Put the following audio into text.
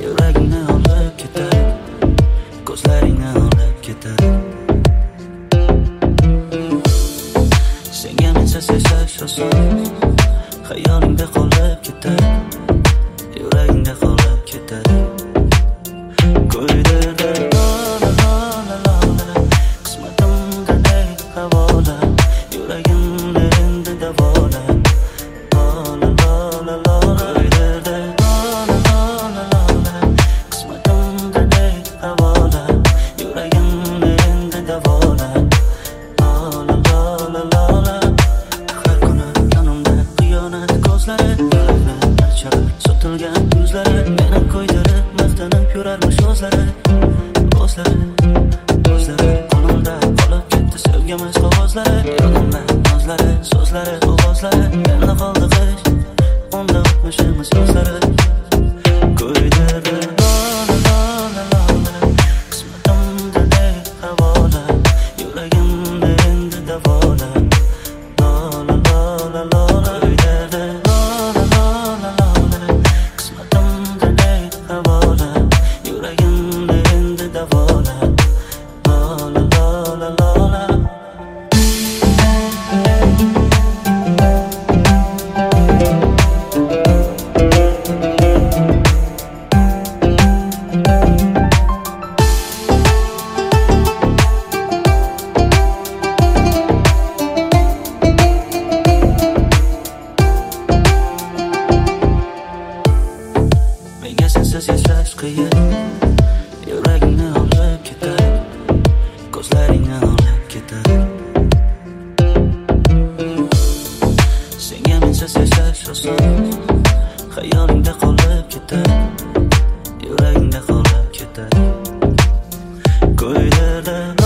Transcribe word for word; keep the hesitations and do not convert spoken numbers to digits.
Yuragingni olib ketadi, ko'zlaringni olib ketadi. Senga mensiz yashash oson, xayolingda qolib ketadi, yuragingda qolib ketadi. Ko'ydirdi lola lola lola, qismatimga ey havola, yuragimni endi davola. Lola lola lola, ko'ydirdi lola lola lola, qismatimga ey havola, yuragimni endi davola. Lola lola lola, har kuni yonimda xiyonat ko'zlari, yurakni archar sotilgan yuzlari, meni ko'ydirib maqtanib yurarmish o'zlari, o'zlari, o'zlari. Qo'limda qolib ketdi sevgimiz qog'ozlari, yodimda nozlari, so'zlari, ovozlari, menda qoldi qish, unda o'tmishimiz yozlari. Ko'ydirdi lola lola lola, qismatimga ey havola, yuragimni endi davola. Lola lola lola, ko'ydirdi lola lola lola, qismatimga ey havola, yuragimni endi davola. Lola lola lola. Menga sensiz yashash qiyin, yuragingni olib ketadi, ko'zlaringni olib ketadi. Senga mensiz yashash oson, xayolingda qolib ketadi, yuragingda qolib ketadi. Ko'ydirdi